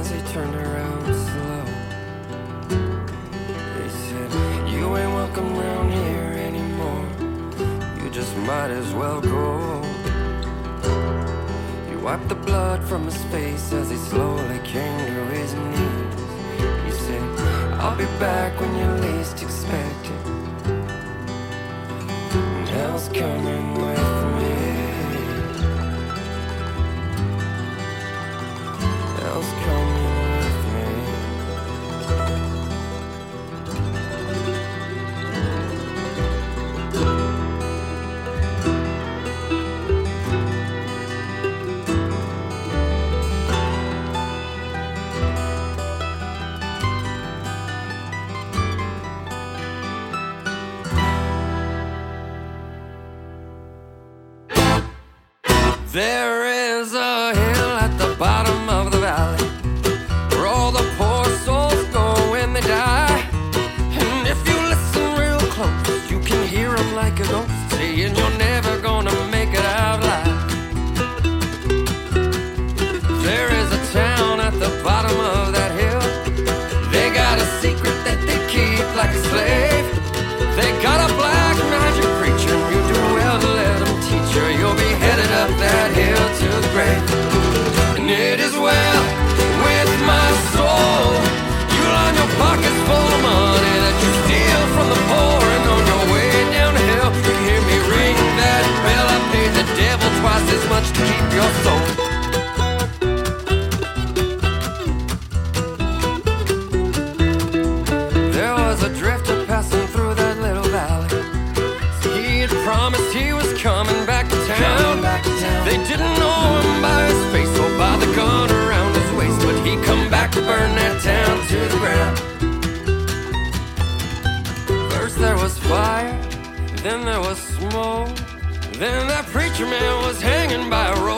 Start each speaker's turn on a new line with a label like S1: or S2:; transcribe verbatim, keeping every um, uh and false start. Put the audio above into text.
S1: as he turned around slow. They said, you ain't welcome round here anymore. You just might as well go. He wiped the blood from his face as he slowly came to his knees. He said, I'll be back when you least expect it. And hell's coming with me. Hell's coming with me. There is a hill at the bottom of the valley where all the poor souls go when they die. And if you listen real close, you can hear them like a ghost saying you're never gonna make it out alive. There is a town at the bottom of that hill. They got a secret that they keep like a slave. They got a black magic preacher, and you do well to let them teach you. You'll be headed up that hill to the grave. And it is well with my soul. You line your pockets full of money that you steal from the poor, and on your way down the hill, you hear me ring that bell. I paid the devil twice as much to keep your soul. There was a drifter passing through that little valley. So he had promised he was coming back to town. Back to town. They didn't know him by his face or by the gun around his waist, but he come back to burn that town to the ground. First there was fire, then there was smoke, then that preacher man was hanging by a rope.